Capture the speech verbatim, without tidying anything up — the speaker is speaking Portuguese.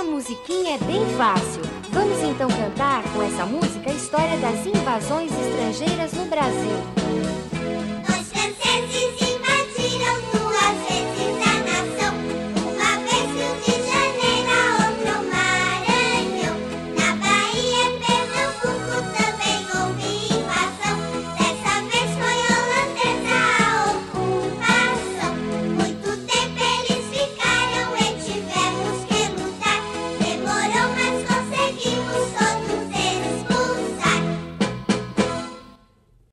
Essa musiquinha é bem fácil. Vamos então cantar com essa música a história das invasões estrangeiras no Brasil. Os franceses